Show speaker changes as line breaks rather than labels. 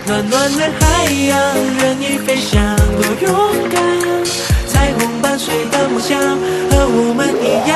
暖暖的海洋，任意飞翔，多勇敢！彩虹伴随的梦想，和我们一样。